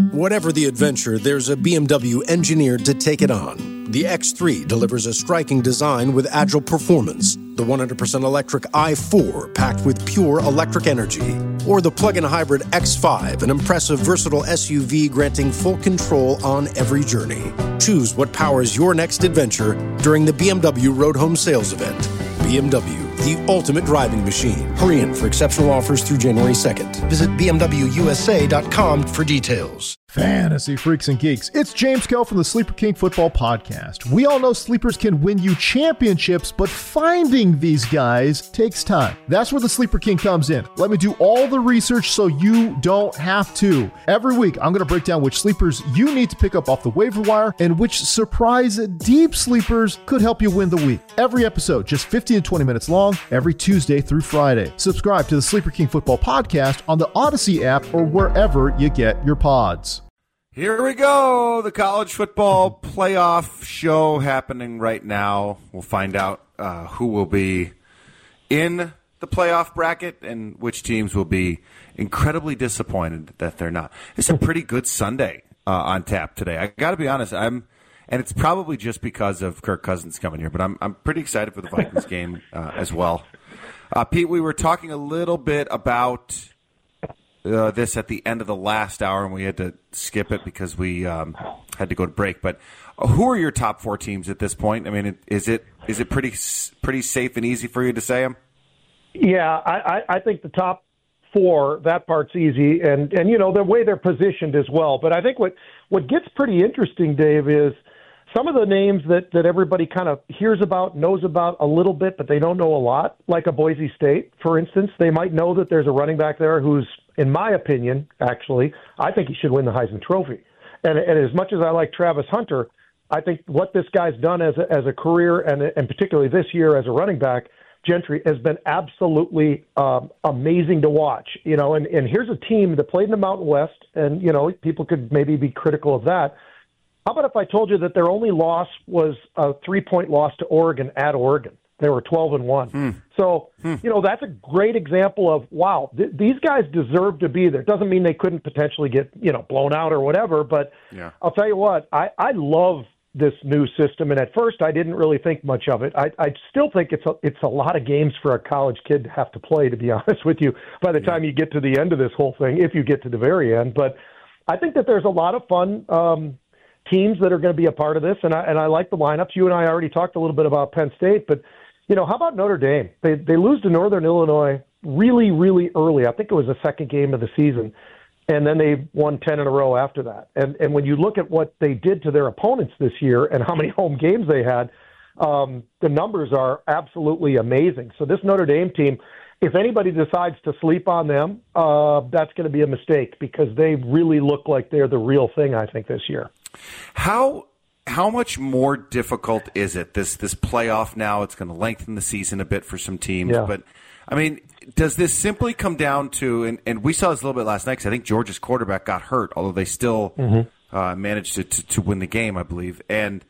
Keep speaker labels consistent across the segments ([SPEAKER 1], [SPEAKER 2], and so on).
[SPEAKER 1] Whatever the adventure, there's a BMW engineered to take it on. The X3 delivers a striking design with agile performance. The 100% electric i4 packed with pure electric energy. Or the plug-in hybrid X5, an impressive, versatile SUV granting full control on every journey. Choose what powers your next adventure during the BMW Road Home Sales Event. BMW, the ultimate driving machine. Hurry in for exceptional offers through January 2nd. Visit BMWUSA.com for details.
[SPEAKER 2] Fantasy freaks and geeks, it's James Kell from the Sleeper King Football Podcast. We all know sleepers can win you championships, but finding these guys takes time. That's where the Sleeper King comes in. Let me do all the research so you don't have to. Every week, I'm going to break down which sleepers you need to pick up off the waiver wire and which surprise deep sleepers could help you win the week. Every episode, just 15 to 20 minutes long, every Tuesday through Friday. Subscribe to the Sleeper King Football Podcast on the Odyssey app or wherever you get your pods.
[SPEAKER 3] Here we go, the college football playoff show happening right now. We'll find out who will be in the playoff bracket and which teams will be incredibly disappointed that they're not. It's a pretty good Sunday on tap today. I got to be honest, and it's probably just because of Kirk Cousins coming here, but I'm pretty excited for the Vikings game as well. Pete, we were talking a little bit about this at the end of the last hour, and we had to skip it because we had to go to break. But who are your top four teams at this point? I mean, is it pretty safe and easy for you to say them?
[SPEAKER 4] Yeah, I think the top four, that part's easy, and you know the way they're positioned as well. But I think what gets pretty interesting, Dave, is some of the names that everybody kind of hears about, knows about a little bit, but they don't know a lot, like a Boise State, for instance. They might know that there's a running back there who's, in my opinion, actually, I think he should win the Heisman Trophy. And as much as I like Travis Hunter, I think what this guy's done as a career, and particularly this year as a running back, Gentry, has been absolutely amazing to watch. You know, and here's a team that played in the Mountain West, and, you know, people could maybe be critical of that. How about if I told you that their only loss was a 3-point loss to Oregon at Oregon? They were 12-1. So, you know, that's a great example of, wow, these guys deserve to be there. Doesn't mean they couldn't potentially get, you know, blown out or whatever, but yeah. I'll tell you what, I love this new system, and at first I didn't really think much of it. I still think it's a lot of games for a college kid to have to play, to be honest with you, by the time you get to the end of this whole thing, if you get to the very end. But I think that there's a lot of fun teams that are going to be a part of this, and I like the lineups. You and I already talked a little bit about Penn State, but you know, how about Notre Dame? They lose to Northern Illinois really, really early. I think it was the second game of the season, and then they won 10 in a row after that. And when you look at what they did to their opponents this year and how many home games they had, the numbers are absolutely amazing. So this Notre Dame team, if anybody decides to sleep on them, that's going to be a mistake because they really look like they're the real thing, I think, this year.
[SPEAKER 3] How much more difficult is it, this playoff now? It's going to lengthen the season a bit for some teams. Yeah. But, I mean, does this simply come down to, and we saw this a little bit last night because I think Georgia's quarterback got hurt, although they still managed to win the game, I believe. And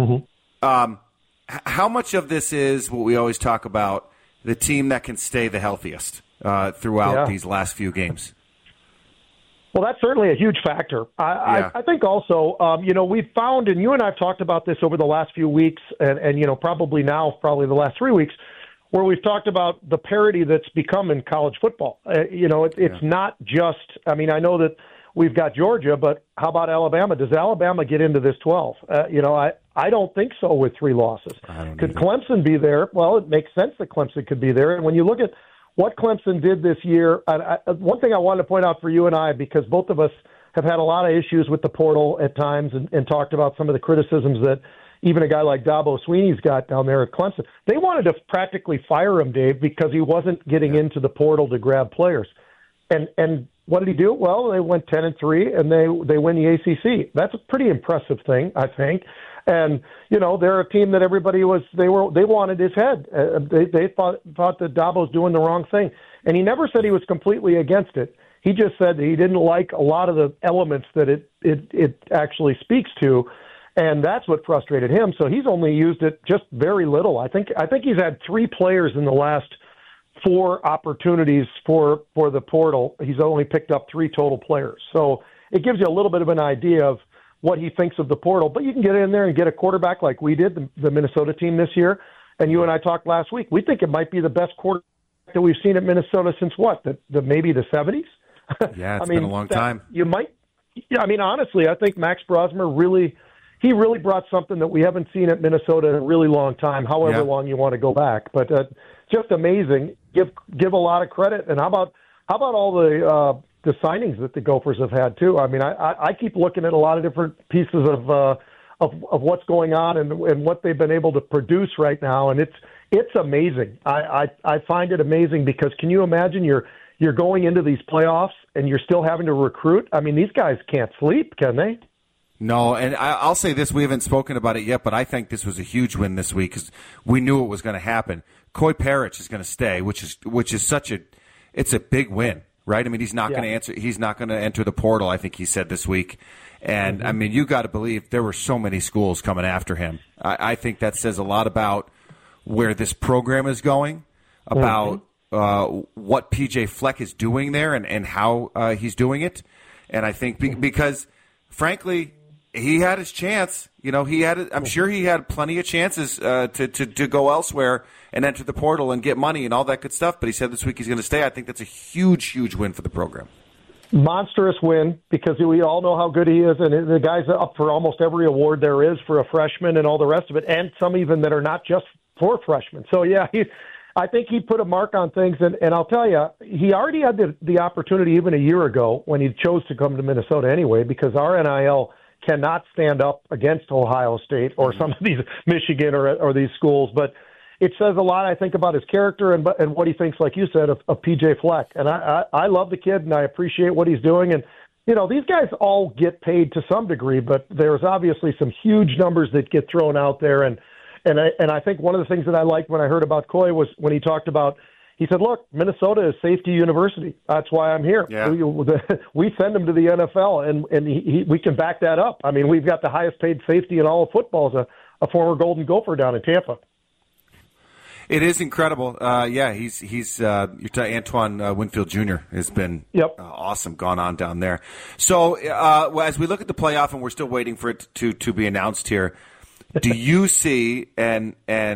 [SPEAKER 3] how much of this is what we always talk about, the team that can stay the healthiest throughout these last few games?
[SPEAKER 4] Well, that's certainly a huge factor. I think also, you know, we've found, and you and I have talked about this over the last few weeks, and you know, probably the last 3 weeks, where we've talked about the parity that's become in college football. You know, it's not just, I mean, I know that we've got Georgia, but how about Alabama? Does Alabama get into this 12? You know, I don't think so with 3 losses. Could Clemson be there? Well, it makes sense that Clemson could be there. And when you look at what Clemson did this year, one thing I wanted to point out for you and I, because both of us have had a lot of issues with the portal at times and talked about some of the criticisms that even a guy like Dabo Swinney's got down there at Clemson. They wanted to practically fire him, Dave, because he wasn't getting into the portal to grab players. And what did he do? Well, they went 10-3, and they win the ACC. That's a pretty impressive thing, I think. And, you know, they're a team that everybody they wanted his head. They thought that Dabo's doing the wrong thing. And he never said he was completely against it. He just said that he didn't like a lot of the elements that it actually speaks to. And that's what frustrated him. So he's only used it just very little. I think he's had 3 players in the last 4 opportunities for the portal. He's only picked up 3 total players. So it gives you a little bit of an idea of what he thinks of the portal. But you can get in there and get a quarterback like we did, the Minnesota team this year. And you and I talked last week. We think it might be the best quarterback that we've seen at Minnesota since what? Maybe the 70s?
[SPEAKER 3] Yeah, it's been a long time.
[SPEAKER 4] Honestly, I think Max Brosmer really brought something that we haven't seen at Minnesota in a really long time, however long you want to go back. But just amazing. Give a lot of credit. And how about all the signings that the Gophers have had too? I mean, I keep looking at a lot of different pieces of what's going on and what they've been able to produce right now, and it's amazing. I find it amazing because can you imagine you're going into these playoffs and you're still having to recruit? I mean, these guys can't sleep, can they?
[SPEAKER 3] No, and I'll say this, we haven't spoken about it yet, but I think this was a huge win this week because we knew it was going to happen. Coy Parrish is going to stay, which is it's a big win, right? I mean, he's not going to enter the portal, I think he said this week. And, I mean, you got to believe there were so many schools coming after him. I think that says a lot about where this program is going, about what P.J. Fleck is doing there and how he's doing it. And I think because, frankly, he had his chance. You know, I'm sure he had plenty of chances to go elsewhere and enter the portal and get money and all that good stuff. But he said this week he's going to stay. I think that's a huge, huge win for the program.
[SPEAKER 4] Monstrous win because we all know how good he is, and the guy's up for almost every award there is for a freshman and all the rest of it, and some even that are not just for freshmen. So, yeah, I think he put a mark on things, and I'll tell you, he already had the opportunity even a year ago when he chose to come to Minnesota anyway, because our NIL cannot stand up against Ohio State or some of these Michigan or these schools, but it says a lot, I think, about his character and what he thinks, like you said, of P.J. Fleck. And I love the kid, and I appreciate what he's doing. And, you know, these guys all get paid to some degree, but there's obviously some huge numbers that get thrown out there. And I think one of the things that I liked when I heard about Coy was when he talked about, he said, look, Minnesota is safety university. That's why I'm here.
[SPEAKER 3] Yeah.
[SPEAKER 4] We send him to the NFL, and we can back that up. I mean, we've got the highest paid safety in all of football as a former Golden Gopher down in Tampa.
[SPEAKER 3] It is incredible. He's Antoine Winfield Jr. has been awesome, gone on down there. So as we look at the playoff, and we're still waiting for it to be announced here, do you see and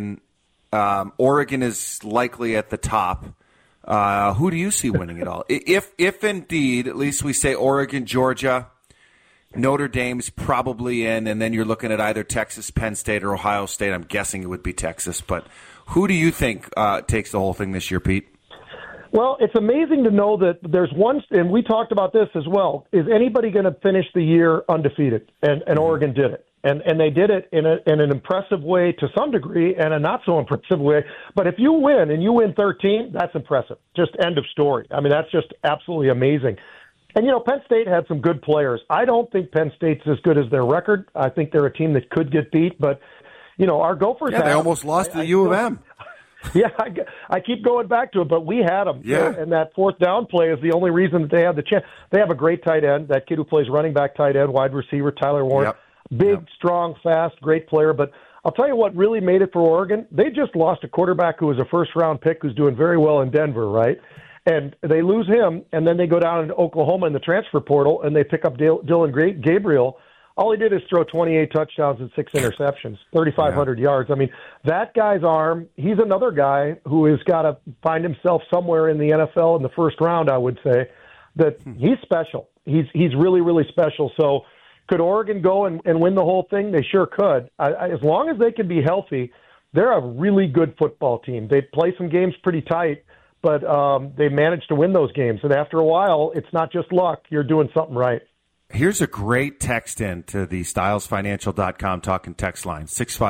[SPEAKER 3] Oregon is likely at the top? Who do you see winning it all? If indeed, at least we say Oregon, Georgia, Notre Dame's probably in, and then you're looking at either Texas, Penn State, or Ohio State. I'm guessing it would be Texas, but who do you think takes the whole thing this year, Pete?
[SPEAKER 4] Well, it's amazing to know that there's one, and we talked about this as well, is anybody going to finish the year undefeated? And Oregon did it. And they did it in an impressive way to some degree and a not-so-impressive way. But if you win, and you win 13, that's impressive. Just end of story. I mean, that's just absolutely amazing. And, you know, Penn State had some good players. I don't think Penn State's as good as their record. I think they're a team that could get beat. But, you know, our Gophers
[SPEAKER 3] they almost lost to the U of M.
[SPEAKER 4] Yeah, I keep going back to it, but we had them.
[SPEAKER 3] Yeah.
[SPEAKER 4] And that fourth down play is the only reason that they had the chance. They have a great tight end, that kid who plays running back, tight end, wide receiver, Tyler Warren.
[SPEAKER 3] Yep.
[SPEAKER 4] Big, strong, fast, great player. But I'll tell you what really made it for Oregon. They just lost a quarterback who was a first-round pick who's doing very well in Denver, right? And they lose him, and then they go down into Oklahoma in the transfer portal, and they pick up Dylan Gabriel. All he did is throw 28 touchdowns and 6 interceptions, 3,500 yards. I mean, that guy's arm, he's another guy who has got to find himself somewhere in the NFL in the first round, I would say, that he's special. He's really, really special. So could Oregon go and win the whole thing? They sure could. As long as they can be healthy, they're a really good football team. They play some games pretty tight, but they managed to win those games. And after a while, it's not just luck. You're doing something right.
[SPEAKER 3] Here's a great text in to the StylesFinancial.com talking text line,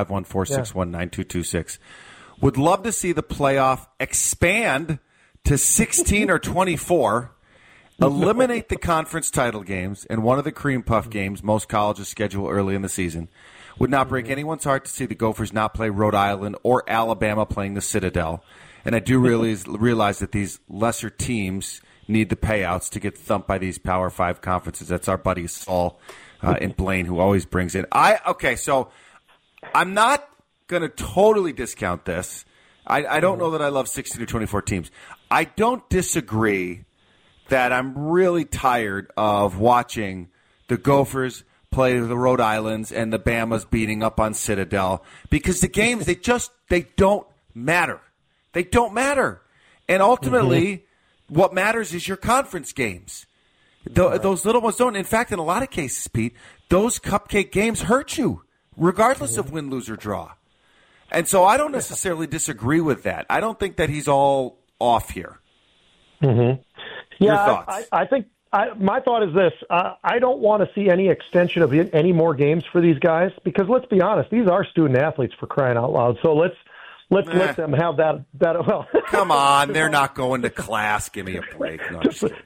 [SPEAKER 3] 651-461-9226. Would love to see the playoff expand to 16 or 24, eliminate the conference title games and one of the cream puff games most colleges schedule early in the season. Would not break anyone's heart to see the Gophers not play Rhode Island or Alabama playing the Citadel. And I do realize that these lesser teams need the payouts to get thumped by these Power 5 conferences. That's our buddy Saul in Blaine who always brings in. So I'm not going to totally discount this. I don't know that I love 16 or 24 teams. I don't disagree that I'm really tired of watching the Gophers play the Rhode Islands and the Bamas beating up on Citadel, because the games, they don't matter. They don't matter. And ultimately, what matters is your conference games. Those little ones don't. In fact, in a lot of cases, Pete, those cupcake games hurt you, regardless of win, lose, or draw. And so I don't necessarily disagree with that. I don't think that he's all off here.
[SPEAKER 4] Mm-hmm.
[SPEAKER 3] Your thoughts?
[SPEAKER 4] I think my thought is this. I don't want to see any extension of any more games for these guys, because let's be honest, these are student athletes, for crying out loud. So let's let them have that. Well,
[SPEAKER 3] come on, they're not going to class. Give me a break. No,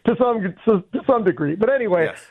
[SPEAKER 4] to some degree, but anyway,
[SPEAKER 3] yes.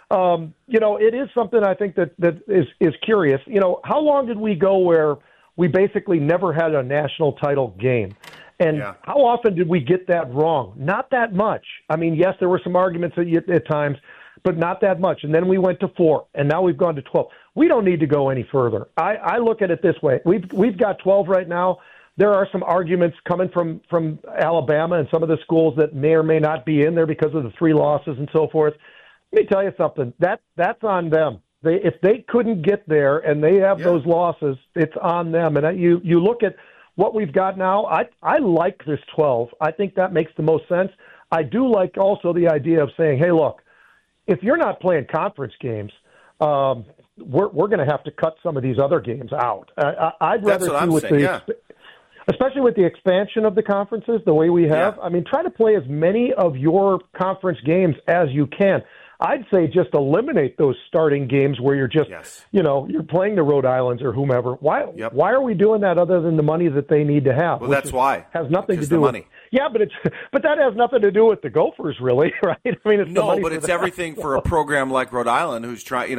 [SPEAKER 4] It is something I think that is curious. How long did we go where we basically never had a national title game? And how often did we get that wrong? Not that much. I mean, yes, there were some arguments at times, but not that much. And then we went to 4, and now we've gone to 12. We don't need to go any further. I look at it this way. We've got 12 right now. There are some arguments coming from Alabama and some of the schools that may or may not be in there because of the 3 losses and so forth. Let me tell you something. That's on them. If they couldn't get there and they have those losses, it's on them. And you look at what we've got now, I like this 12. I think that makes the most sense. I do like also the idea of saying, hey, look, if you're not playing conference games, we're going to have to cut some of these other games out. I'd rather see with especially with the expansion of the conferences the way we have. I mean, try to play as many of your conference games as you can. I'd say just eliminate those starting games where you're just, you're playing the Rhode Islands or whomever. Why are we doing that other than the money that they need to have?
[SPEAKER 3] Well, that's why.
[SPEAKER 4] Has nothing to do
[SPEAKER 3] with
[SPEAKER 4] money. Yeah, but that has nothing to do with the Gophers, really, right? I mean, it's
[SPEAKER 3] it's everything for a program like Rhode Island, who's trying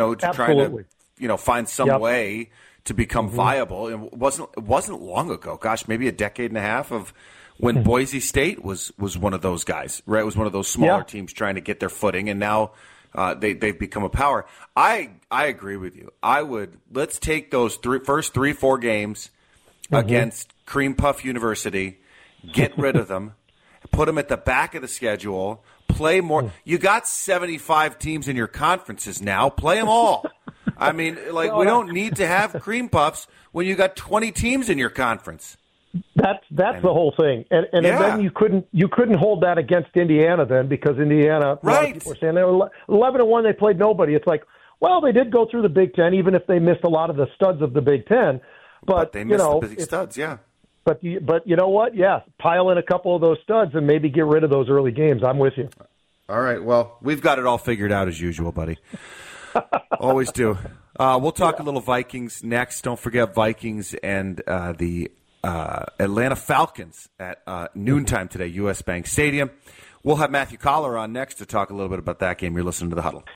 [SPEAKER 3] to find some way to become viable. It wasn't long ago. Gosh, maybe a decade and a half of when Boise State was one of those guys, right? It was one of those smaller teams trying to get their footing, and now they've become a power. I agree with you. Let's take those first 3-4 games against Cream Puff University, get rid of them, put them at the back of the schedule, play more. You got 75 teams in your conferences now. Play them all. I mean, we don't need to have Cream Puffs when you got 20 teams in your conference.
[SPEAKER 4] That's the whole thing, and then you couldn't hold that against Indiana then, because Indiana, a lot of people are saying they were 11-1, they played nobody. It's like, well, they did go through the Big Ten, even if they missed a lot of the studs of the Big Ten, but
[SPEAKER 3] they missed the big studs,
[SPEAKER 4] But you know what? Yeah, pile in a couple of those studs and maybe get rid of those early games. I'm with you.
[SPEAKER 3] All right. Well, we've got it all figured out as usual, buddy. Always do. We'll talk a little Vikings next. Don't forget Vikings and the Atlanta Falcons at noontime today, U.S. Bank Stadium. We'll have Matthew Collar on next to talk a little bit about that game. You're listening to The Huddle.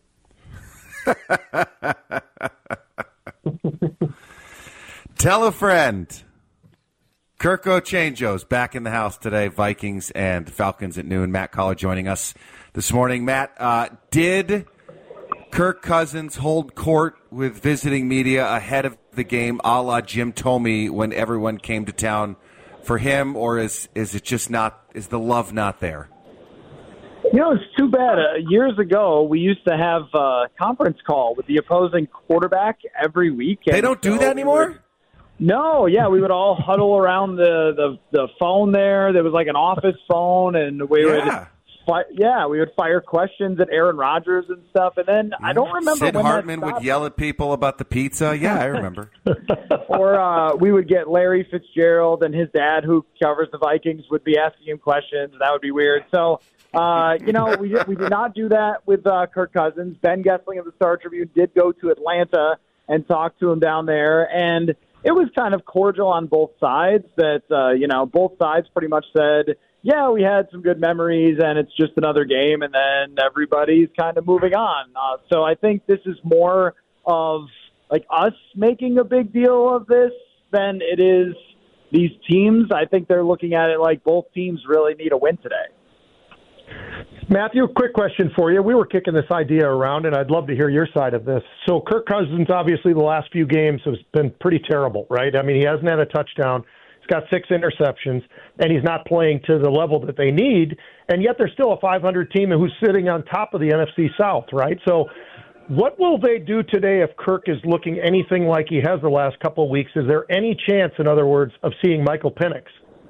[SPEAKER 3] Tell a friend. Kirko Changeos back in the house today. Vikings and Falcons at noon. Matt Collar joining us this morning. Matt, did Kirk Cousins hold court with visiting media ahead of the game, a la Jim Thome, when everyone came to town for him, or is it just not? Is the love not there?
[SPEAKER 5] It's too bad. Years ago, we used to have a conference call with the opposing quarterback every week.
[SPEAKER 3] They don't do that anymore?
[SPEAKER 5] No, we would all huddle around the phone there. There was like an office phone, and we would fire questions at Aaron Rodgers and stuff. And then I don't remember
[SPEAKER 3] Sid
[SPEAKER 5] when
[SPEAKER 3] Hartman would yell at people about the pizza. Yeah, I remember.
[SPEAKER 5] Or we would get Larry Fitzgerald and his dad, who covers the Vikings, would be asking him questions. That would be weird. So, we did not do that with Kirk Cousins. Ben Gessling of the Star Tribune did go to Atlanta and talk to him down there, and it was kind of cordial on both sides. That both sides pretty much said, yeah, we had some good memories, and it's just another game, and then everybody's kind of moving on. So I think this is more of like us making a big deal of this than it is these teams. I think they're looking at it like both teams really need a win today.
[SPEAKER 4] Matthew, quick question for you. We were kicking this idea around, and I'd love to hear your side of this. So Kirk Cousins, obviously, the last few games has been pretty terrible, right? I mean, he hasn't had a touchdown. He's got 6 interceptions, and he's not playing to the level that they need, and yet they're still a 500 team who's sitting on top of the NFC South, right? So what will they do today if Kirk is looking anything like he has the last couple of weeks? Is there any chance, in other words, of seeing Michael Penix?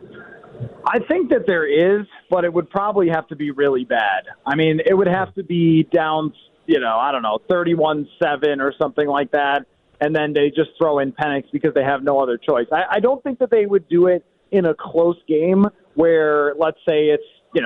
[SPEAKER 5] I think that there is, but it would probably have to be really bad. I mean, it would have to be down, 31-7 or something like that, and then they just throw in Penix because they have no other choice. I don't think that they would do it in a close game where, let's say, it's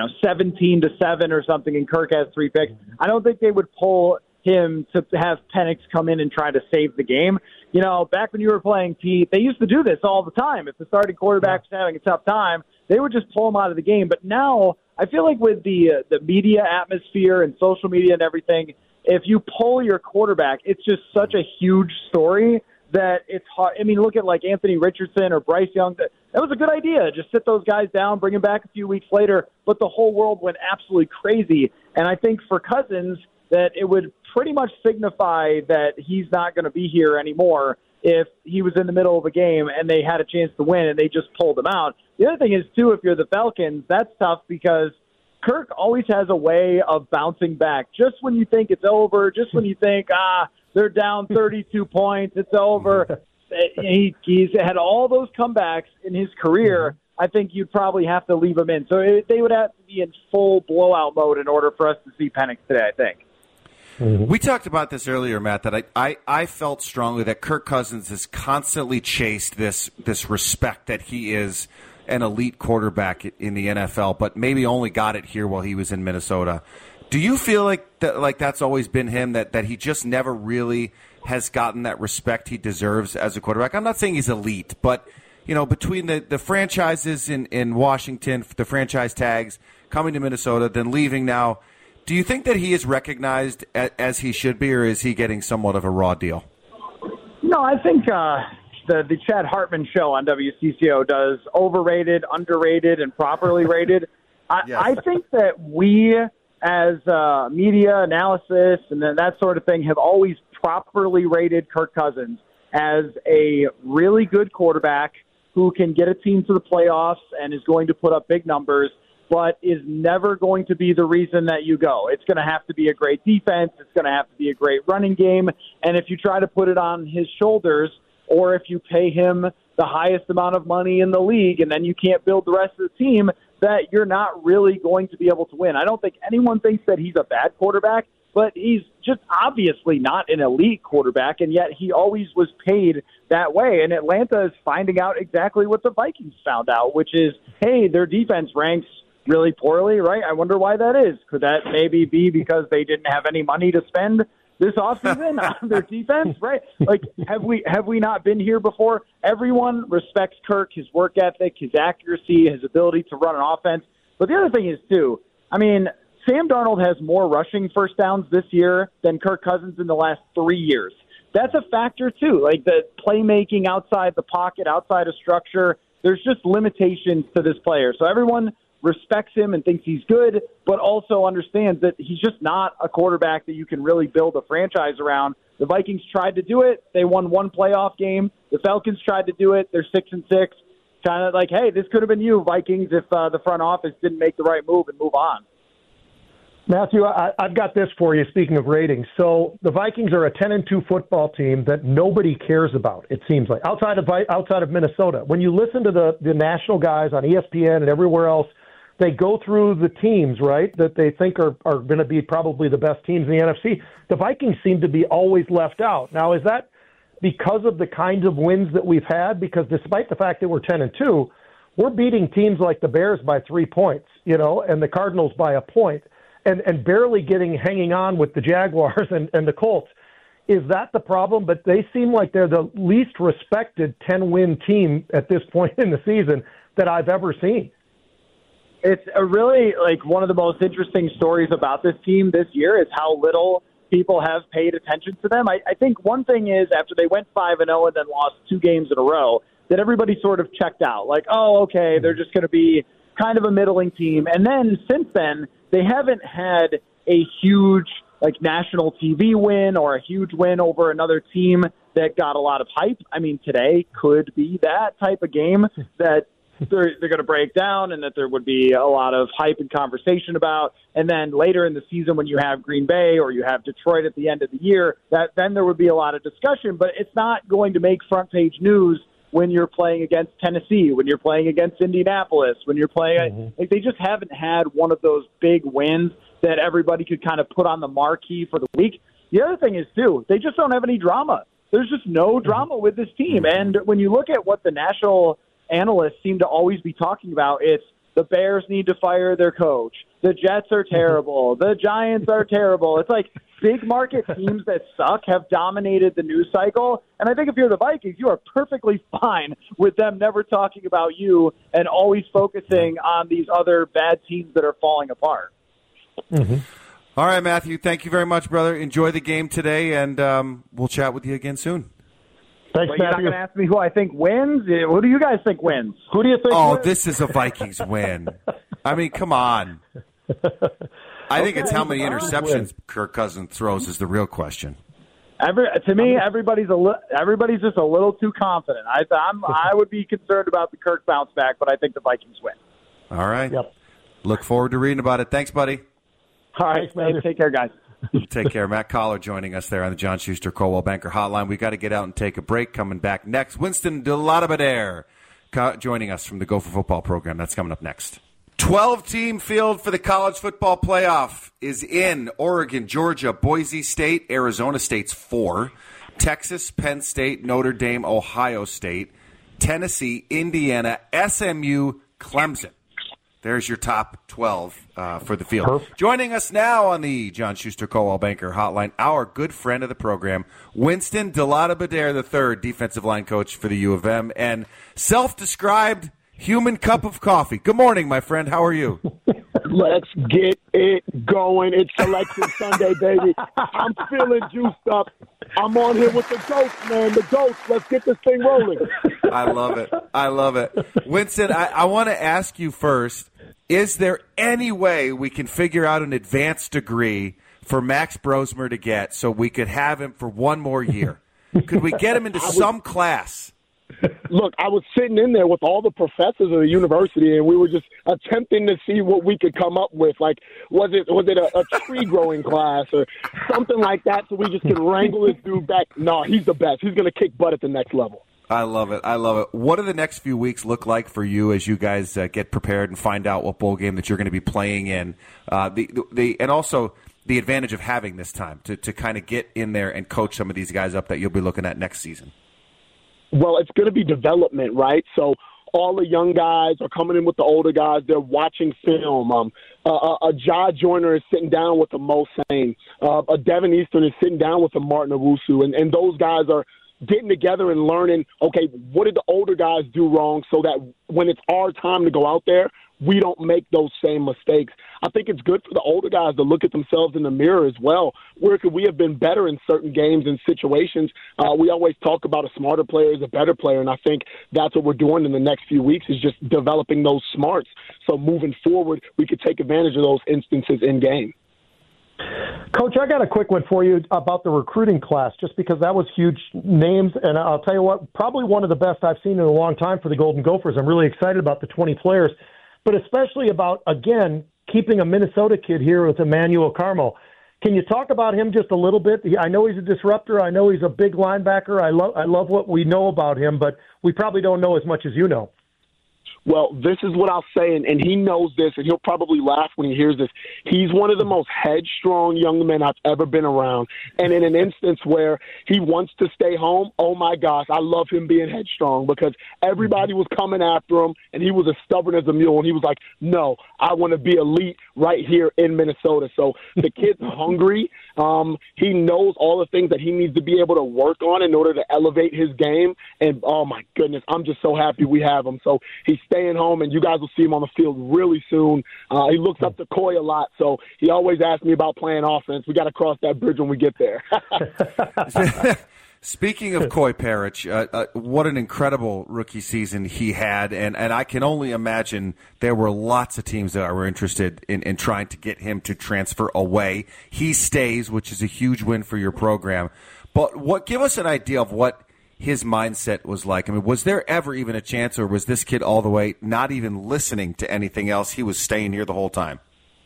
[SPEAKER 5] 17-7 or something, and Kirk has 3 picks. I don't think they would pull him to have Penix come in and try to save the game. Back when you were playing, Pete, they used to do this all the time. If the starting quarterback was having a tough time, they would just pull him out of the game. But now I feel like with the media atmosphere and social media and everything, if you pull your quarterback, it's just such a huge story that it's hard. I mean, look at like Anthony Richardson or Bryce Young. That was a good idea. Just sit those guys down, bring them back a few weeks later. But the whole world went absolutely crazy. And I think for Cousins, that it would pretty much signify that he's not going to be here anymore if he was in the middle of a game and they had a chance to win and they just pulled him out. The other thing is, too, if you're the Falcons, that's tough because Kirk always has a way of bouncing back. Just when you think it's over, just when you think, they're down 32 points, it's over. He's had all those comebacks in his career. I think you'd probably have to leave him in. So they would have to be in full blowout mode in order for us to see Penix today, I think.
[SPEAKER 3] We talked about this earlier, Matt, that I felt strongly that Kirk Cousins has constantly chased this respect that he is an elite quarterback in the NFL, but maybe only got it here while he was in Minnesota. Do you feel like that's always been him, that he just never really has gotten that respect he deserves as a quarterback? I'm not saying he's elite, but between the franchises in Washington, the franchise tags, coming to Minnesota, then leaving now, do you think that he is recognized as he should be, or is he getting somewhat of a raw deal?
[SPEAKER 5] No, I think the Chad Hartman show on WCCO does overrated, underrated, and properly rated. I think that we, as media analysis and that sort of thing, have always properly rated Kirk Cousins as a really good quarterback who can get a team to the playoffs and is going to put up big numbers, but is never going to be the reason that you go. It's going to have to be a great defense. It's going to have to be a great running game. And if you try to put it on his shoulders, or if you pay him the highest amount of money in the league and then you can't build the rest of the team, that you're not really going to be able to win. I don't think anyone thinks that he's a bad quarterback, but he's just obviously not an elite quarterback, and yet he always was paid that way. And Atlanta is finding out exactly what the Vikings found out, which is, hey, their defense ranks really poorly, right? I wonder why that is. Could that maybe be because they didn't have any money to spend this offseason on their defense, right? Like, have we not been here before? Everyone respects Kirk, his work ethic, his accuracy, his ability to run an offense. But the other thing is, too, I mean, Sam Darnold has more rushing first downs this year than Kirk Cousins in the last 3 years. That's a factor, too. Like, the playmaking outside the pocket, outside of structure, there's just limitations to this player. So everyone respects him and thinks he's good, but also understands that he's just not a quarterback that you can really build a franchise around. The Vikings tried to do it. They won one playoff game. The Falcons tried to do it. They're 6-6. Kind of like, hey, this could have been you, Vikings, if the front office didn't make the right move and move on.
[SPEAKER 4] Matthew, I've got this for you, speaking of ratings. So the Vikings are a 10-2 football team that nobody cares about, it seems like, outside of Minnesota. When you listen to the national guys on ESPN and everywhere else, they go through the teams, right, that they think are going to be probably the best teams in the NFC. The Vikings seem to be always left out. Now, is that because of the kinds of wins that we've had? Because despite the fact that we're 10-2, we're beating teams like the Bears by 3 points, and the Cardinals by a point, and barely hanging on with the Jaguars and the Colts. Is that the problem? But they seem like they're the least respected 10-win team at this point in the season that I've ever seen.
[SPEAKER 5] It's a really, one of the most interesting stories about this team this year is how little people have paid attention to them. I think one thing is, after they went 5-0 and then lost 2 games in a row, that everybody sort of checked out. Like, oh, okay, they're just going to be kind of a middling team. And then, since then, they haven't had a huge like national TV win or a huge win over another team that got a lot of hype. I mean, today could be that type of game that they're going to break down and that there would be a lot of hype and conversation about. And then later in the season when you have Green Bay or you have Detroit at the end of the year, then there would be a lot of discussion. But it's not going to make front page news when you're playing against Tennessee, when you're playing against Indianapolis, when you're playing like they just haven't had one of those big wins that everybody could kind of put on the marquee for the week. The other thing is, too, they just don't have any drama. There's just no drama with this team. And when you look at what the national analysts seem to always be talking about, it's the Bears need to fire their coach. The Jets are terrible. The Giants are terrible. It's like big market teams that suck have dominated the news cycle. And I think if you're the Vikings, you are perfectly fine with them never talking about you and always focusing on these other bad teams that are falling apart.
[SPEAKER 3] All right, Matthew, thank you very much, brother. Enjoy the game today, and we'll chat with you again soon.
[SPEAKER 4] Thanks,
[SPEAKER 5] But you're not going to ask me who I think wins? Who do you guys think wins?
[SPEAKER 4] Who do you think?
[SPEAKER 3] Oh,
[SPEAKER 4] wins?
[SPEAKER 3] this is a Vikings win. I mean, come on. I think it's how many interceptions Kirk Cousins throws is the real question.
[SPEAKER 5] To me, everybody's just a little too confident. I would be concerned about the Kirk bounce back, but I think the Vikings win.
[SPEAKER 3] All right.
[SPEAKER 4] Yep.
[SPEAKER 3] Look forward to reading about it. Thanks, buddy.
[SPEAKER 5] All right, man. Take care, guys.
[SPEAKER 3] Take care. Matt Collar joining us there on the John Schuster Coldwell Banker Hotline. We got to get out and take a break. Coming back next, Winston DeLauderdale joining us from the Gopher Football Program. That's coming up next. 12-team field for the college football playoff is in Oregon, Georgia, Boise State, Arizona State's 4, Texas, Penn State, Notre Dame, Ohio State, Tennessee, Indiana, SMU, Clemson. There's your top 12 for the field.
[SPEAKER 4] Perfect.
[SPEAKER 3] Joining us now on the John Schuster Coldwell Banker Hotline, our good friend of the program, Winston DeLauderdale III, defensive line coach for the U of M, and self-described human cup of coffee. Good morning, my friend. How are you?
[SPEAKER 6] Let's get it going. It's Selection Sunday, baby. I'm feeling juiced up. I'm on here with the ghost, man. The ghost. Let's get this thing rolling.
[SPEAKER 3] I love it. I love it. Winston, I want to ask you first, is there any way we can figure out an advanced degree for Max Brosmer to get so we could have him for one more year? Could we get him into some class?
[SPEAKER 6] Look, I was sitting in there with all the professors of the university, and we were just attempting to see what we could come up with. Like, was it a tree growing class or something like that, so we just could wrangle this dude back? No, he's the best. He's going to kick butt at the next level.
[SPEAKER 3] I love it. I love it. What do the next few weeks look like for you as you guys get prepared and find out what bowl game that you're going to be playing in? And also the advantage of having this time to kind of get in there and coach some of these guys up that you'll be looking at next season.
[SPEAKER 6] Well, it's going to be development, right? So all the young guys are coming in with the older guys. They're watching film. A Ja Joyner is sitting down with a Mo Sane. A Devin Eastern is sitting down with a Martin Owusu. And those guys are getting together and learning, okay, what did the older guys do wrong so that when it's our time to go out there, we don't make those same mistakes. I think it's good for the older guys to look at themselves in the mirror as well. Where could we have been better in certain games and situations? We always talk about a smarter player is a better player, and I think that's what we're doing in the next few weeks is just developing those smarts. So moving forward, we could take advantage of those instances in game.
[SPEAKER 4] Coach, I got a quick one for you about the recruiting class, just because that was huge names, and I'll tell you what, probably one of the best I've seen in a long time for the Golden Gophers. I'm really excited about the 20 players, but especially about, again, keeping a Minnesota kid here with Emmanuel Carmo. Can you talk about him just a little bit? I know he's a disruptor. I know he's a big linebacker. I love what we know about him, but we probably don't know as much as you know.
[SPEAKER 6] Well, this is what I'll say, and he knows this, and he'll probably laugh when he hears this. He's one of the most headstrong young men I've ever been around. And in an instance where he wants to stay home, oh, my gosh, I love him being headstrong because everybody was coming after him, and he was as stubborn as a mule. And he was like, no, I want to be elite right here in Minnesota. So the kid's hungry. He knows all the things that he needs to be able to work on in order to elevate his game. And, oh, my goodness, I'm just so happy we have him. So he's staying home, and you guys will see him on the field really soon. He looks up to Coy a lot, so he always asks me about playing offense. We got to cross that bridge when we get there.
[SPEAKER 3] Speaking of Coy Parrish, what an incredible rookie season he had, and I can only imagine there were lots of teams that were interested in trying to get him to transfer away. He stays, which is a huge win for your program. But give us an idea of what his mindset was like. I mean, was there ever even a chance, or was this kid all the way not even listening to anything else? He was staying here the whole time.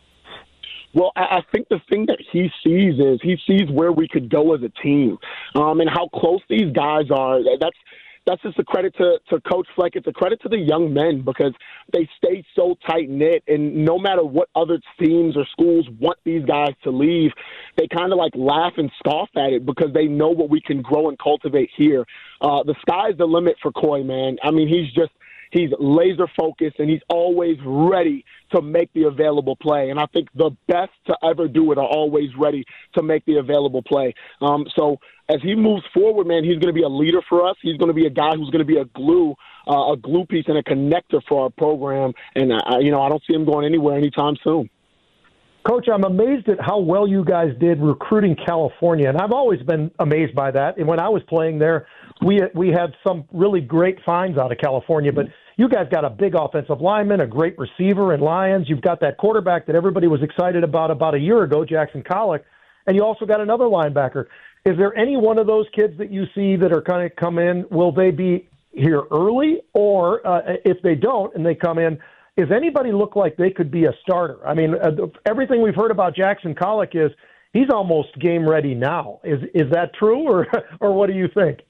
[SPEAKER 6] Well, I think the thing that he sees is he sees where we could go as a team, and how close these guys are. That's just a credit to Coach Fleck. It's a credit to the young men because they stay so tight-knit, and no matter what other teams or schools want these guys to leave, they kind of like laugh and scoff at it because they know what we can grow and cultivate here. The sky's the limit for Coy, man. I mean, he's laser focused, and he's always ready to make the available play. And I think the best to ever do it are always ready to make the available play. So as he moves forward, man, he's going to be a leader for us. He's going to be a guy who's going to be a glue piece and a connector for our program. And, I don't see him going anywhere anytime soon.
[SPEAKER 4] Coach, I'm amazed at how well you guys did recruiting California, and I've always been amazed by that. And when I was playing there, we had some really great finds out of California, but you guys got a big offensive lineman, a great receiver in Lyons. You've got that quarterback that everybody was excited about a year ago, Jackson Collick, and you also got another linebacker. Is there any one of those kids that you see that are going to come in? Will they be here early, or if they don't and they come in, does anybody look like they could be a starter? I mean, everything we've heard about Jackson Collick is he's almost game ready now. Is that true, or what do you think?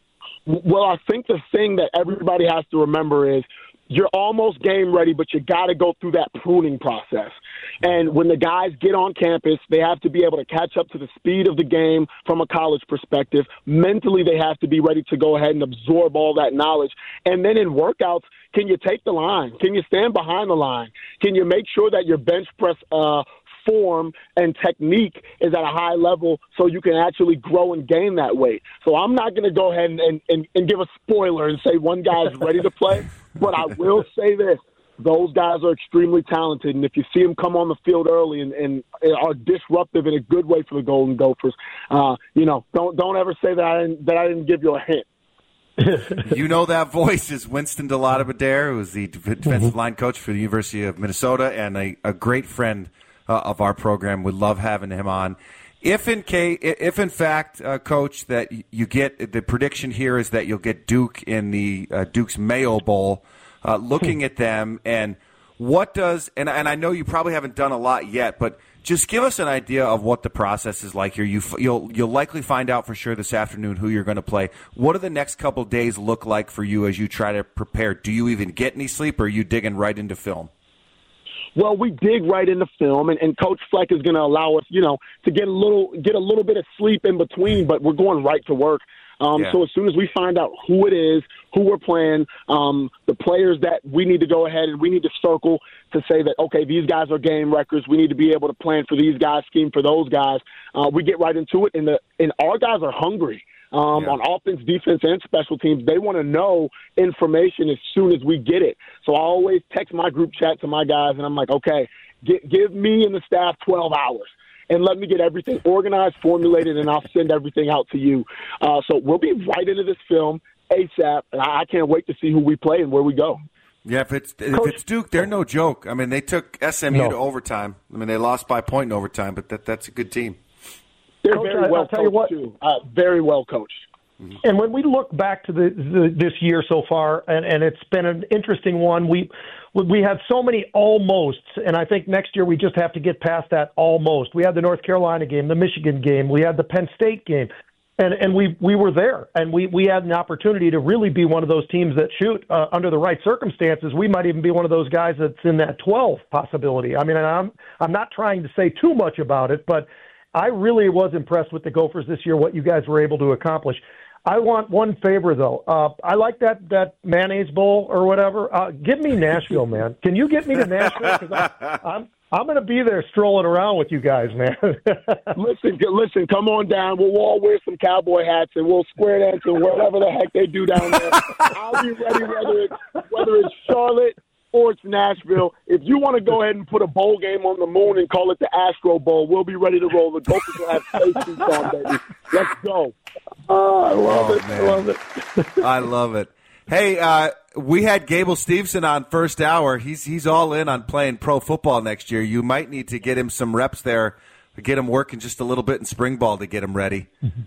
[SPEAKER 6] Well, I think the thing that everybody has to remember is you're almost game ready, but you got to go through that pruning process. And when the guys get on campus, they have to be able to catch up to the speed of the game from a college perspective. Mentally, they have to be ready to go ahead and absorb all that knowledge. And then in workouts, can you take the line? Can you stand behind the line? Can you make sure that your bench press form and technique is at a high level so you can actually grow and gain that weight? So I'm not going to go ahead and give a spoiler and say one guy's ready to play, but I will say this. Those guys are extremely talented, and if you see them come on the field early and are disruptive in a good way for the Golden Gophers, don't ever say that I didn't give you a hint.
[SPEAKER 3] You know that voice is Winston DeLauder-Badere, who is the defensive line coach for the University of Minnesota and a great friend of our program. Would love having him on. If in fact, Coach, that you get the prediction here is that you'll get Duke in the Duke's Mayo Bowl. Looking at them and what does and I know you probably haven't done a lot yet, but just give us an idea of what the process is like here. You'll likely find out for sure this afternoon who you're going to play. What do the next couple days look like for you as you try to prepare? Do you even get any sleep, or are you digging right into film?
[SPEAKER 6] Well, we dig right into film, and Coach Fleck is going to allow us, to get a little bit of sleep in between, but we're going right to work. So as soon as we find out who it is, who we're playing, the players that we need to go ahead and we need to circle to say that, okay, these guys are game wreckers. We need to be able to plan for these guys, scheme for those guys. We get right into it, and our guys are hungry. On offense, defense, and special teams. They want to know information as soon as we get it. So I always text my group chat to my guys, and I'm like, okay, give me and the staff 12 hours. And let me get everything organized, formulated, and I'll send everything out to you. So we'll be right into this film ASAP, and I can't wait to see who we play and where we go.
[SPEAKER 3] Yeah, if it's Duke, they're no joke. I mean, they took SMU to overtime. I mean, they lost by a point in overtime, but that's a good team.
[SPEAKER 6] They're
[SPEAKER 4] Coach,
[SPEAKER 6] very well coached, too. Very well coached.
[SPEAKER 4] And when we look back to this year so far, and it's been an interesting one, we have so many almosts, and I think next year we just have to get past that almost. We had the North Carolina game, the Michigan game, we had the Penn State game, and we were there, and we had an opportunity to really be one of those teams that shoot under the right circumstances. We might even be one of those guys that's in that 12 possibility. I mean, I'm not trying to say too much about it, but I really was impressed with the Gophers this year, what you guys were able to accomplish. I want one favor, though. I like that mayonnaise bowl or whatever. Give me Nashville, man. Can you get me to Nashville? Because I'm going to be there strolling around with you guys, man.
[SPEAKER 6] Listen, come on down. We'll all wear some cowboy hats and we'll square dance and whatever the heck they do down there. I'll be ready whether it's Charlotte or it's Nashville. If you want to go ahead and put a bowl game on the moon and call it the Astro Bowl, we'll be ready to roll. The Gophers will have spacesuits on, baby. Let's go.
[SPEAKER 4] Oh, I love it.
[SPEAKER 3] Man.
[SPEAKER 4] I love it.
[SPEAKER 3] I love it. Hey, we had Gable Steveson on first hour. He's all in on playing pro football next year. You might need to get him some reps there, get him working just a little bit in spring ball to get him ready.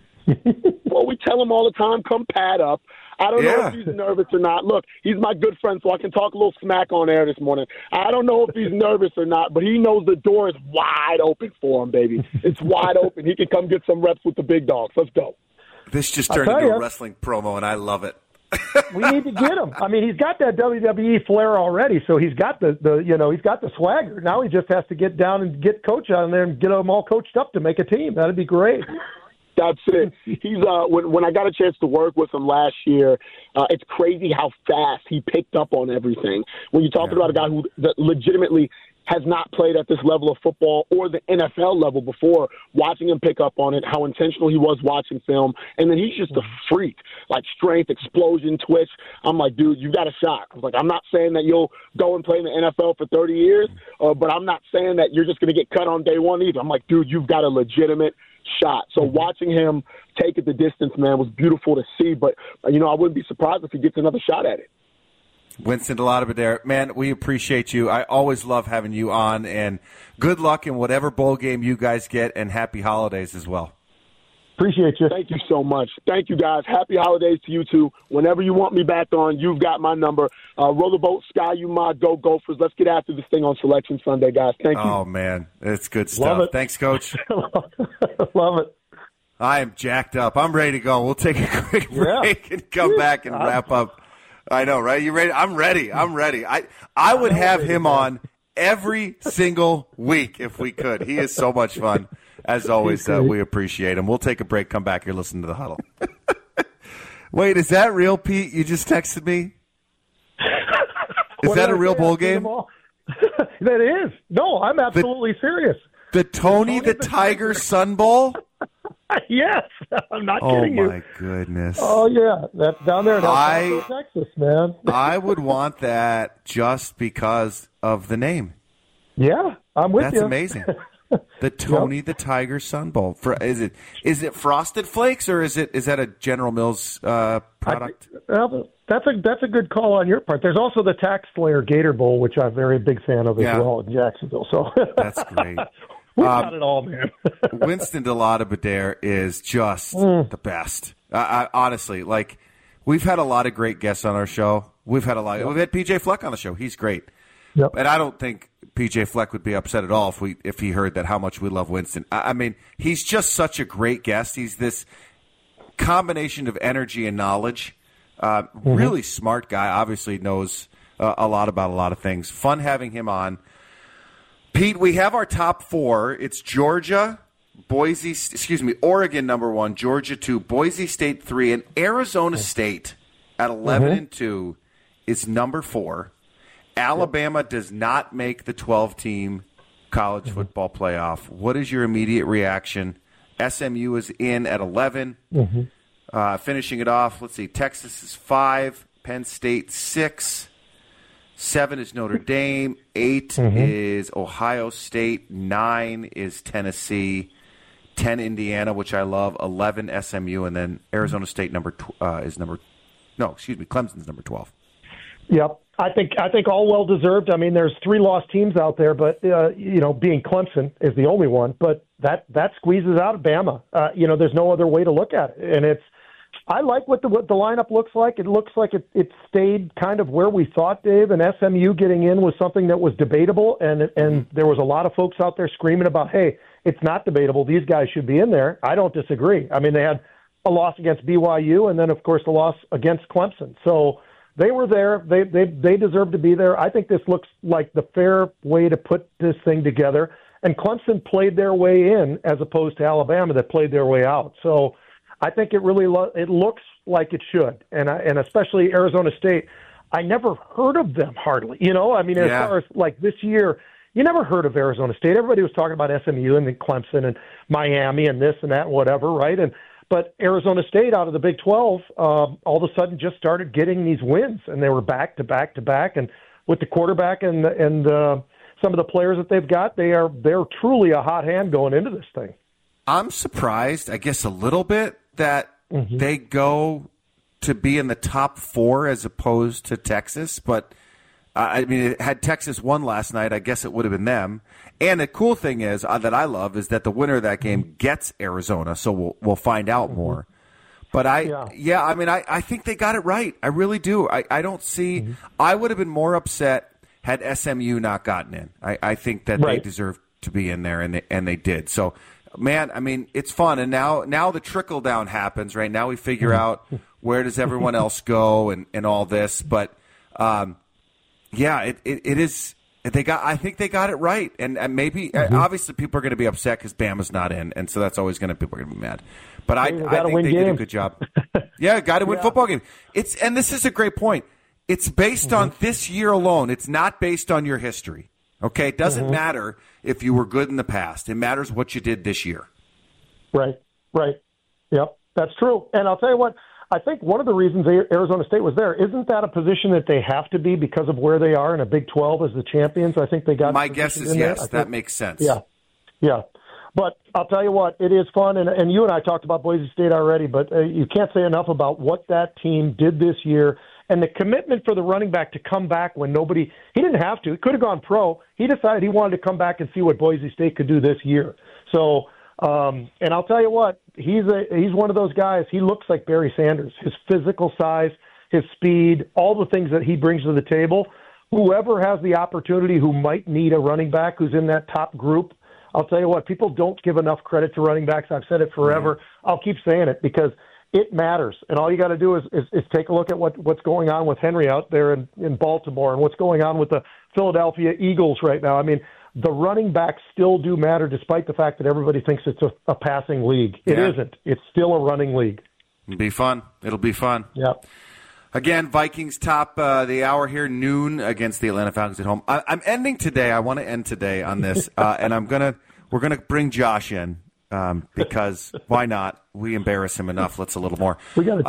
[SPEAKER 6] Well, we tell him all the time, come pad up. I don't know if he's nervous or not. Look, he's my good friend, so I can talk a little smack on air this morning. I don't know if he's nervous or not, but he knows the door is wide open for him, baby. It's wide open. He can come get some reps with the big dogs. Let's go.
[SPEAKER 3] This just turned into a wrestling promo, and I love it.
[SPEAKER 4] We need to get him. I mean, he's got that WWE flair already, so he's got the he's got the swagger. Now he just has to get down and get Coach on there and get them all coached up to make a team. That'd be great.
[SPEAKER 6] That's it. He's when I got a chance to work with him last year, it's crazy how fast he picked up on everything. When you're talking about a guy who legitimately has not played at this level of football or the NFL level before, watching him pick up on it, how intentional he was watching film, and then he's just a freak, like strength, explosion, twitch. I'm like, dude, you got a shot. I was like, I'm not saying that you'll go and play in the NFL for 30 years, but I'm not saying that you're just going to get cut on day one either. I'm like, dude, you've got a legitimate shot. So watching him take it the distance, man, was beautiful to see. But, I wouldn't be surprised if he gets another shot at it.
[SPEAKER 3] Winston DeLauder, man, we appreciate you. I always love having you on, and good luck in whatever bowl game you guys get, and happy holidays as well.
[SPEAKER 4] Appreciate you.
[SPEAKER 6] Thank you so much. Thank you, guys. Happy holidays to you, too. Whenever you want me back on, you've got my number. Roll the boat, Sky, you mod, go Gophers. Let's get after this thing on Selection Sunday, guys. Thank you.
[SPEAKER 3] Oh, man, it's good stuff. Thanks, Coach.
[SPEAKER 4] Love it.
[SPEAKER 3] I am jacked up. I'm ready to go. We'll take a quick break and come back and wrap up. I know, right? You ready? I'm ready. I would have him on every single week if we could. He is so much fun. As always, we appreciate him. We'll take a break, come back here, listen to the huddle. Wait, is that real, Pete? You just texted me? Is that a real bowl game?
[SPEAKER 4] That is. No, I'm absolutely serious.
[SPEAKER 3] The Tony the Tiger Sun Bowl?
[SPEAKER 4] Yes, I'm not kidding you.
[SPEAKER 3] Oh, my goodness.
[SPEAKER 4] Oh, yeah. That's down there in Texas, man.
[SPEAKER 3] I would want that just because of the name.
[SPEAKER 4] Yeah, I'm with you.
[SPEAKER 3] That's amazing. The Tony the Tiger Sun Bowl. Is it Frosted Flakes, or is that a General Mills product?
[SPEAKER 4] That's a good call on your part. There's also the Tax Slayer Gator Bowl, which I'm a very big fan of as well in Jacksonville. So
[SPEAKER 3] that's great.
[SPEAKER 4] We've got it all, man.
[SPEAKER 3] Winston DeLauder is just the best. I honestly, we've had a lot of great guests on our show. We've had PJ Fleck on the show. He's great.
[SPEAKER 4] Yep.
[SPEAKER 3] And I don't think PJ Fleck would be upset at all if he heard that how much we love Winston. I mean, he's just such a great guest. He's this combination of energy and knowledge. Really smart guy. Obviously knows a lot about a lot of things. Fun having him on. Pete, we have our top four. It's Oregon number 1, Georgia 2, Boise State 3, and Arizona State at 11-2 is number 4. Alabama does not make the 12-team college football playoff. What is your immediate reaction? SMU is in at 11. Finishing it off, let's see, Texas is 5, Penn State 6. 7 is Notre Dame. 8 is Ohio State. 9 is Tennessee. 10 Indiana, which I love. 11 SMU, and then Arizona State Clemson's number 12.
[SPEAKER 4] Yep, I think all well deserved. I mean, there's 3 lost teams out there, but being Clemson is the only one. But that squeezes out Bama. There's no other way to look at it, and I like what the lineup looks like. It looks like it stayed kind of where we thought, Dave, and SMU getting in was something that was debatable, and there was a lot of folks out there screaming about, hey, it's not debatable. These guys should be in there. I don't disagree. I mean, they had a loss against BYU and then, of course, the loss against Clemson. So they were there. They deserve to be there. I think this looks like the fair way to put this thing together, and Clemson played their way in as opposed to Alabama that played their way out. So I think it really it looks like it should, and especially Arizona State. I never heard of them hardly. As far as like this year, you never heard of Arizona State. Everybody was talking about SMU and then Clemson and Miami and this and that and whatever, right? But Arizona State out of the Big 12 all of a sudden just started getting these wins, and they were back to back to back. And with the quarterback and some of the players that they've got, they're truly a hot hand going into this thing.
[SPEAKER 3] I'm surprised, I guess, a little bit that they go to be in the top 4 as opposed to Texas. But, I mean, had Texas won last night, I guess it would have been them. And the cool thing is that I love is that the winner of that game gets Arizona, so we'll find out more. But I think they got it right. I really do. I don't see I would have been more upset had SMU not gotten in. I think that they deserved to be in there, and they did. So, man, I mean, it's fun. And now the trickle down happens, right? Now we figure out where does everyone else go and all this. But, it is. I think they got it right, and maybe obviously people are going to be upset because Bama's not in, and so that's always people are going to be mad. But I think they did a good job. Yeah, got to win football game. And this is a great point. It's based on this year alone. It's not based on your history. Okay, it doesn't matter if you were good in the past. It matters what you did this year.
[SPEAKER 4] Right. Yep, that's true. And I'll tell you what. I think one of the reasons Arizona State was there, isn't that a position that they have to be because of where they are in a Big 12 as the champions? I think they got.
[SPEAKER 3] My guess is yes. That makes sense.
[SPEAKER 4] Yeah. But I'll tell you what, it is fun, and you and I talked about Boise State already, but you can't say enough about what that team did this year and the commitment for the running back to come back when he didn't have to. He could have gone pro. He decided he wanted to come back and see what Boise State could do this year. So, and I'll tell you what, he's one of those guys. He looks like Barry Sanders. His physical size, his speed, all the things that he brings to the table. Whoever has the opportunity who might need a running back who's in that top group, I'll tell you what, people don't give enough credit to running backs. I've said it forever. I'll keep saying it because it matters. And all you got to do is take a look at what's going on with Henry out there in Baltimore and what's going on with the Philadelphia Eagles right now. I mean, the running backs still do matter despite the fact that everybody thinks it's a passing league. It isn't. It's still a running league.
[SPEAKER 3] It'll be fun.
[SPEAKER 4] Yeah.
[SPEAKER 3] Again, Vikings top the hour here, noon against the Atlanta Falcons at home. I'm ending today. I want to end today on this, and we're gonna bring Josh in because why not? We embarrass him enough. Let's a little more.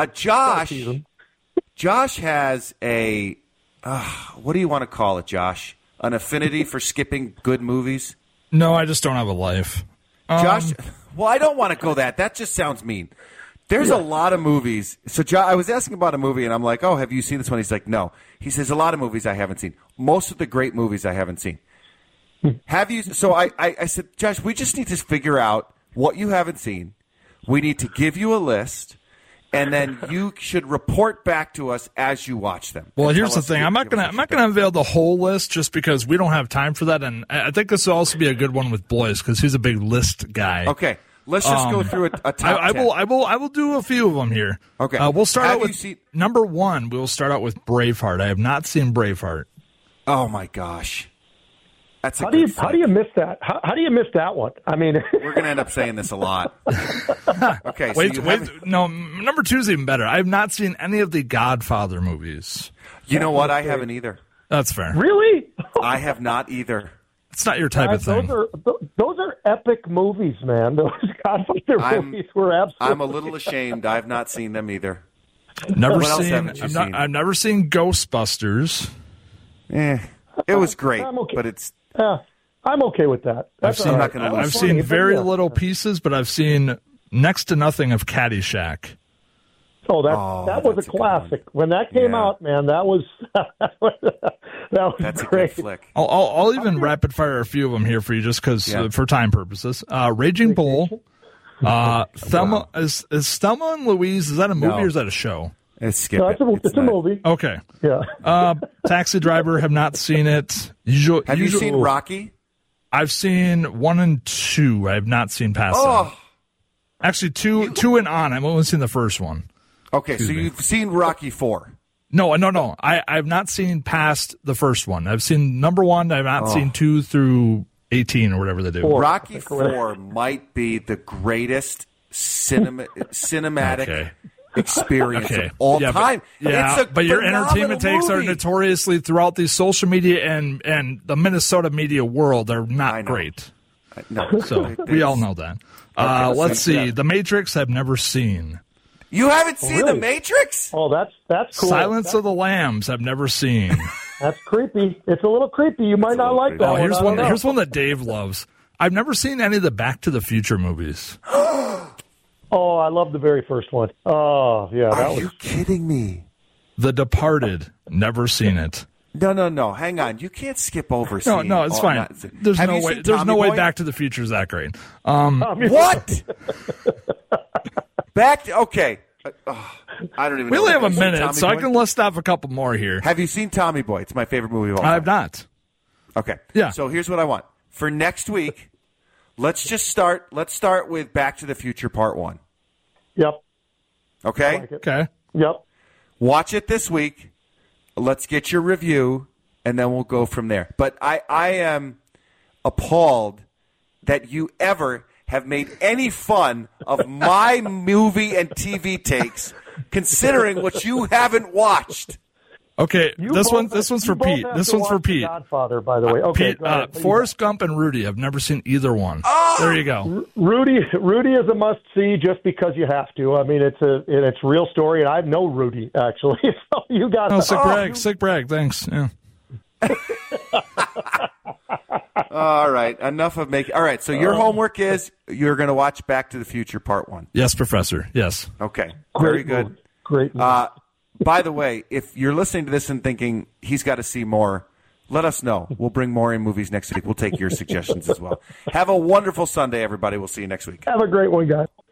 [SPEAKER 3] Josh has a what do you want to call it, Josh? An affinity for skipping good movies?
[SPEAKER 7] No, I just don't have a life.
[SPEAKER 3] Josh, well, I don't want to go that. That just sounds mean. There's a lot of movies. So I was asking about a movie, and I'm like, oh, have you seen this one? He's like, no. He says, a lot of movies I haven't seen. Most of the great movies I haven't seen. Have you? So I said, Josh, we just need to figure out what you haven't seen. We need to give you a list, and then you should report back to us as you watch them.
[SPEAKER 7] Well, here's the thing. I'm not gonna unveil the whole list just because we don't have time for that, and I think this will also be a good one with Blois because he's a big list guy.
[SPEAKER 3] Okay. Let's just go through a top 10.
[SPEAKER 7] I will do a few of them here.
[SPEAKER 3] Okay.
[SPEAKER 7] We'll start out with number 1. We'll start out with Braveheart. I have not seen Braveheart.
[SPEAKER 3] Oh my gosh, that's
[SPEAKER 4] how do you miss that? How do you miss that one? I mean,
[SPEAKER 3] we're going to end up saying this a lot. Okay.
[SPEAKER 7] Wait. No, number 2 is even better. I have not seen any of the Godfather movies.
[SPEAKER 3] You know what? I haven't either.
[SPEAKER 7] That's fair.
[SPEAKER 4] Really?
[SPEAKER 3] I have not either.
[SPEAKER 7] It's not your type of thing.
[SPEAKER 4] Those are epic movies, man. Those Godfather movies were absolutely.
[SPEAKER 3] I'm a little ashamed. I've not seen them either.
[SPEAKER 7] I've never seen Ghostbusters.
[SPEAKER 3] It was great, but it's.
[SPEAKER 4] I'm okay with that.
[SPEAKER 7] I've seen very little pieces, but I've seen next to nothing of Caddyshack.
[SPEAKER 4] Oh, that was a classic. When that came out, man, that was
[SPEAKER 3] That's
[SPEAKER 4] great.
[SPEAKER 3] A good flick.
[SPEAKER 7] I'll even rapid fire a few of them here for you, just because for time purposes. Raging Bull, Thelma is Thelma and Louise. Is that a movie or is that a show?
[SPEAKER 3] It's
[SPEAKER 4] a movie.
[SPEAKER 7] Okay.
[SPEAKER 4] Yeah.
[SPEAKER 7] Taxi Driver. Have not seen it.
[SPEAKER 3] Have you seen Rocky?
[SPEAKER 7] I've seen 1 and 2. I have not seen past that. Actually, two and on. I've only seen the first one.
[SPEAKER 3] Okay, so you've seen Rocky 4.
[SPEAKER 7] No. I've not seen past the first one. I've seen number 1. I've not seen 2 through 18 or whatever they do.
[SPEAKER 3] Rocky 4 might be the greatest cinematic experience of all time.
[SPEAKER 7] Yeah,
[SPEAKER 3] it's
[SPEAKER 7] but your entertainment takes are
[SPEAKER 3] movie.
[SPEAKER 7] notoriously throughout the social media and the Minnesota media world are not great.
[SPEAKER 3] No,
[SPEAKER 7] so we all know that. Let's see. The Matrix I've never seen.
[SPEAKER 3] You haven't seen The Matrix?
[SPEAKER 4] Oh, that's cool.
[SPEAKER 7] Silence of the Lambs I've never seen.
[SPEAKER 4] That's creepy. It's a little creepy. You might not like that one.
[SPEAKER 7] Here's one that Dave loves. I've never seen any of the Back to the Future movies.
[SPEAKER 4] Oh, I love the very first one. Oh, yeah.
[SPEAKER 3] Are you kidding me?
[SPEAKER 7] The Departed. Never seen it.
[SPEAKER 3] No. Hang on. You can't skip over.
[SPEAKER 7] No, it's fine. There's no way. There's no way Back to the Future is that great.
[SPEAKER 3] What? Okay. I don't even.
[SPEAKER 7] We
[SPEAKER 3] know.
[SPEAKER 7] only have a minute, so I can list off a couple more here.
[SPEAKER 3] Have you seen Tommy Boy? It's my favorite movie of all time.
[SPEAKER 7] I have not.
[SPEAKER 3] Okay.
[SPEAKER 7] Yeah.
[SPEAKER 3] So here's what I want for next week. Let's start with Back to the Future Part 1.
[SPEAKER 4] Yep.
[SPEAKER 3] Okay.
[SPEAKER 4] Like
[SPEAKER 7] okay.
[SPEAKER 4] Yep.
[SPEAKER 3] Watch it this week. Let's get your review, and then we'll go from there. But I am appalled that you ever have made any fun of my movie and TV takes, considering what you haven't watched.
[SPEAKER 7] Okay, this one's for Pete. This one's for Pete.
[SPEAKER 4] Godfather, by the way. Okay,
[SPEAKER 7] Pete, Forrest Gump and Rudy. I've never seen either one.
[SPEAKER 3] Oh!
[SPEAKER 7] There you go.
[SPEAKER 4] Rudy is a must see just because you have to. I mean, it's a real story, and I know Rudy actually. So you got
[SPEAKER 7] sick brag. Thanks. Yeah.
[SPEAKER 3] All right, enough of making. All right, so your homework is you're going to watch Back to the Future Part 1.
[SPEAKER 7] Yes, Professor. Yes.
[SPEAKER 3] Okay. Very good.
[SPEAKER 4] Movie. Great. Movie.
[SPEAKER 3] By the way, if you're listening to this and thinking he's got to see more, let us know. We'll bring more in movies next week. We'll take your suggestions as well. Have a wonderful Sunday, everybody. We'll see you next week.
[SPEAKER 4] Have a great one, guys.